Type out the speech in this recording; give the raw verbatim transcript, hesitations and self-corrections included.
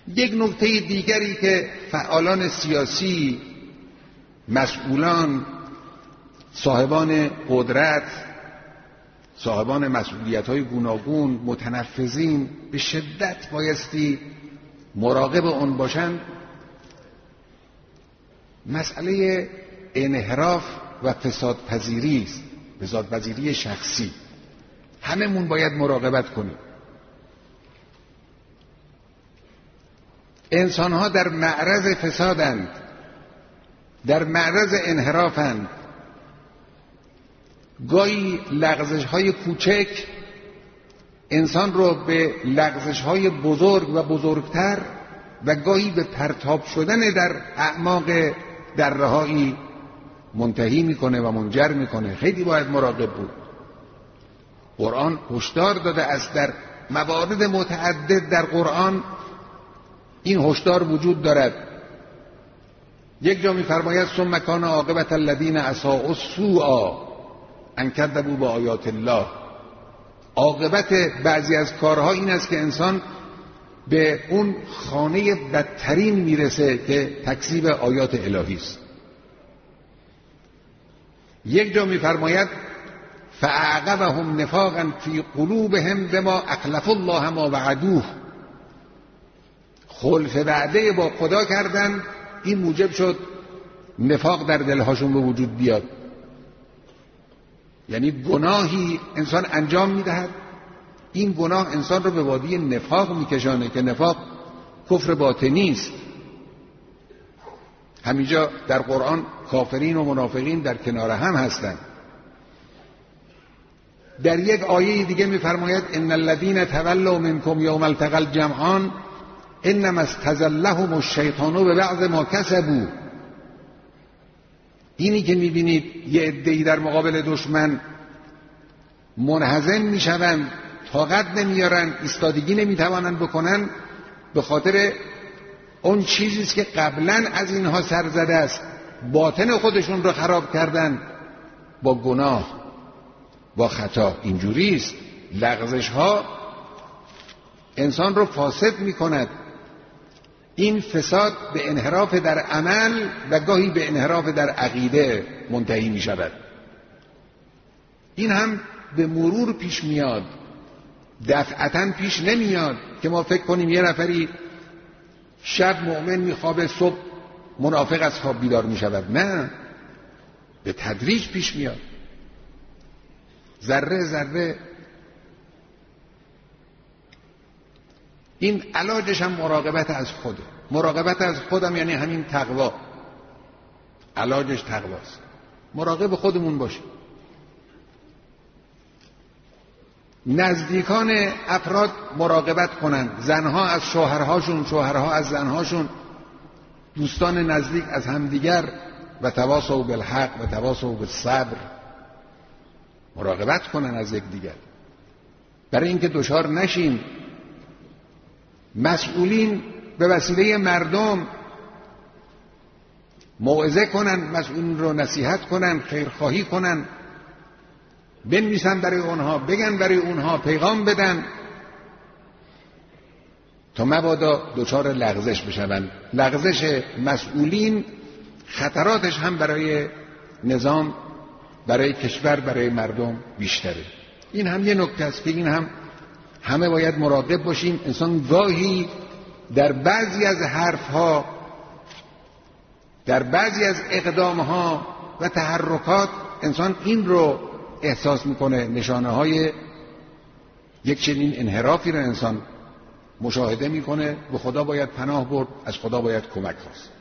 یک نکته دیگری که فعالان سیاسی، مسئولان، صاحبان قدرت، صاحبان مسئولیت‌های گوناگون، متنفذین به شدت بایستی مراقب اون باشند، مسئله انحراف و فسادپذیری است، فسادپذیری شخصی. هممون باید مراقبت کنیم. انسان‌ها در معرض فسادند، در معرض انحرافند. گاهی لغزش‌های کوچک انسان رو به لغزش‌های بزرگ و بزرگتر و گاهی به پرتاب شدن در اعماق دره‌هایی منتهی میکنه و منجر میکنه. خیلی باید مراقب بود. قرآن هشدار داده است، در موارد متعدد در قرآن این هشدار وجود دارد. یک جا می‌فرماید ثم کان عاقبة الذین اساءوا السوء ان کذبوا بآیات الله. عاقبت بعضی از کارها این است که انسان به اون خانه بدترین میرسه که تکذیب آیات الهی است. یک جا می‌فرماید فاعقبهم نفاقا فی قلوبهم بما اخلفوا الله ما وعدوه. خلف وعده با خدا کردن، این موجب شد نفاق در دلهاشون به وجود بیاد. یعنی گناهی انسان انجام میدهد، این گناه انسان رو به وادی نفاق میکشانه که نفاق کفر باطنی است. همینجا در قرآن کافرین و منافقین در کنار هم هستند. در یک آیه دیگه میفرماید ان الذین تولوا منکم یوم التقى الجمعان انما استزلهم الشیطان ببعض ما کسبوا. اینی که میبینید یه عده‌ای در مقابل دشمن منهزم میشوند، طاقت نمیارن، ایستادگی نمیتوانند بکنن، به خاطر اون چیزی است که قبلا از اینها سر زده است. باطن خودشون رو خراب کردن با گناه، با خطا. اینجوری است. لغزش ها انسان رو فاسد میکند. این فساد به انحراف در عمل و گاهی به انحراف در عقیده منتهی می شود. این هم به مرور پیش میاد، دفعتاً پیش نمیاد که ما فکر کنیم یه نفری شب مؤمن میخوابه، صبح منافق از خواب بیدار می شود. نه، به تدریج پیش میاد، ذره ذره. این علاجش هم مراقبت از خوده. مراقبت از خودم یعنی همین تقوا. علاجش تقواست. مراقب خودمون باشیم. نزدیکان افراد مراقبت کنند. زنها از شوهرهاشون، شوهرها از زنهاشون، دوستان نزدیک از همدیگر. و تواصوا بالحق و تواصوا بالصبر. مراقبت کنن از یکدیگر برای اینکه دچار نشیم. مسئولین به وسیله مردم موعظه کنن، مسئولین رو نصیحت کنن، خیرخواهی کنن، بنویسن برای اونها، بگن برای اونها، پیغام بدن تا مبادا دچار لغزش بشوند. لغزش مسئولین خطراتش هم برای نظام، برای کشور، برای مردم بیشتره. این هم یه نکته است که این هم همه باید مراقب باشیم. انسان گاهی در بعضی از حرفها، در بعضی از اقدامها و تحرکات انسان این رو احساس میکنه، نشانه های یک چنین انحرافی رو انسان مشاهده میکنه. به خدا باید پناه برد، از خدا باید کمک خواست.